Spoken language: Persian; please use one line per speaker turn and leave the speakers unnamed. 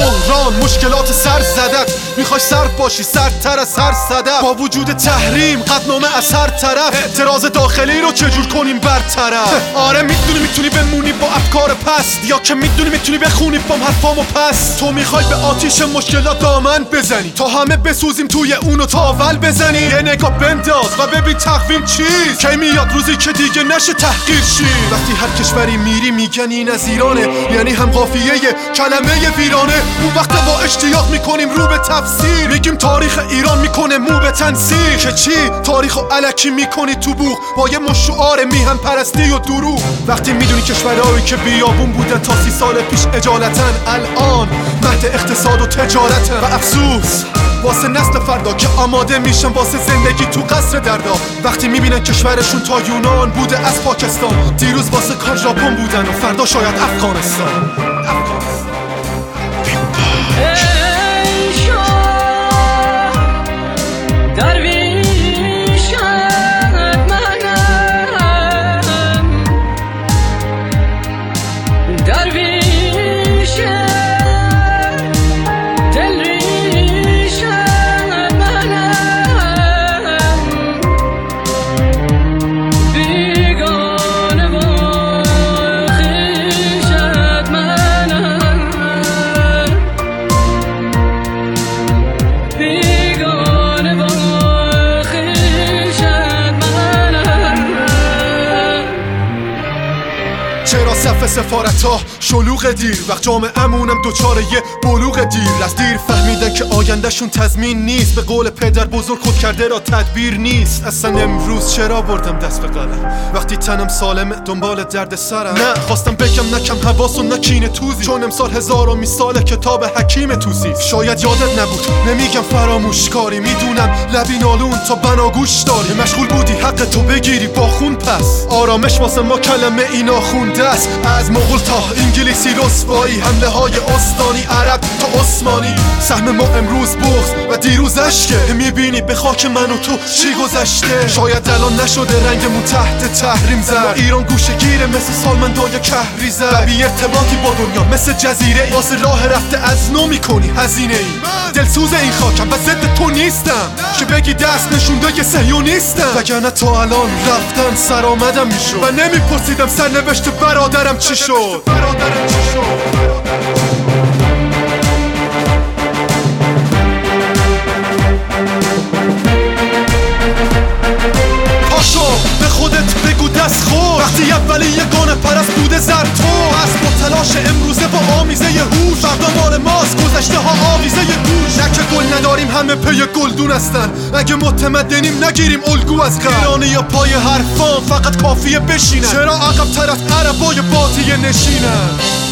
بحران مشکلات سر زدت، میخوای سرد باشی سردتر از هر صدف. با وجود تحریم قطعنامه از هر طرف، اعتراض داخلی رو چجور کنیم برطرف. آره میتونی بمونی با افکار پست، یا که میتونی بخونی بام حرفامو پس. تو میخوای به آتیش مشکلات دامن بزنی تا همه بسوزیم توی اونو تاول بزنی. یه نگاه بنداز و ببین تقویم چیست، کی میاد روزی که دیگه نشه تحقیر شی. وقتی هر کشوری میری میگن این از ایرانه، یعنی هم قافیه کلمه ویرانه. اون وقت با اشتیاق میکنیم رو به تفسیر، میگیم تاریخ ایران میکنه مو به تنسیر. که چی؟ تاریخو الکی میکنی تو بوق با یه مشعار میهم پرستی و دروغ. وقتی میدونی کشورهایی که بیابون بودن تا 30 سال پیش اجالتن، الان مهد اقتصاد و تجارتن. و افسوس واسه نسل فردا که آماده میشن واسه زندگی تو قصر دردا. وقتی میبینن کشورشون تا یونان بوده از پاکستان، دیروز واسه کار ژاپن بودن و فردا شاید افغانستان. چرا صف سفارت‌ها شلوغ دیر، وقت جامعه‌مونم دوچاره یه بلوغ دیر. از دیر فهمیدن که آیندهشون تضمین نیست، به قول پدر بزرگ خود کرده را تدبیر نیست. اصلا امروز چرا بردم دست به قلم وقتی تنم سالمه دنبال درد سرم؟ نه خواستم بگم نکم حواس و نکینه توزی، چون امسال 1000 سال کتاب حکیم توسی. شاید یادت نبود نمیگم فراموش کاری، میدونم لبی نالون تا بناگوش داری. مشغول بودی حق تو بگیری با خون، پس آرامش واسه ما کلمه اینا خونده است. از مغول تا انگلیسی رسوایی، حمله های استانی عرب تا عثمانی. سهم ما امروز بغض و دیروز اشکه، میبینی به خاک من و تو چی گذشته. شاید الان نشده رنگمون تحت تحریم زد، ایران گوشه گیره مثل سالمندای کهری زد. بی ارتباطی با دنیا مثل جزیره ای، واسه راه رفته از نو میکنی هزینه ای. دلسوز این خاکم و ضد تو نیستم که بگی دست نشونده که صهیونیستم، وگرنه تا الان رفتن سرآمدم میشد و نمیپرسیدم سرنوشت برادرم چی شد. پاشو به خودت بگو دست خود، وقتی اولی یگانه پرست بوده زر تو. از با تلاش امروزه با آمیزه هوش، فردا مال ماست گذشته ها آویزه گوش. نه که گل نداریم همه پی گلدون هستن، اگه متمدنیم نگیریم الگو از غرب. ایرانی یا پای حرفان فقط کافیه بشینن، چرا عقب تر از عربای باطیه نشینن.